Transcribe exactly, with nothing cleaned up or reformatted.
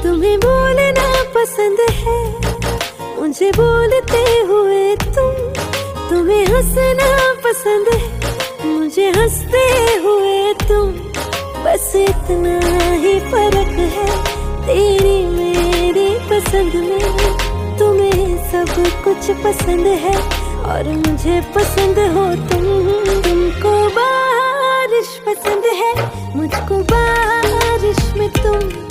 तुम्हें बोलना पसंद है, मुझे बोलते हुए तुम। तुम्हें हंसना पसंद है, मुझे हंसते हुए तुम। बस इतना ही फर्क है तेरी मेरी पसंद में। तुम्हें सब कुछ पसंद है और मुझे पसंद हो तुम। तुमको बारिश पसंद है, मुझको बारिश में तुम।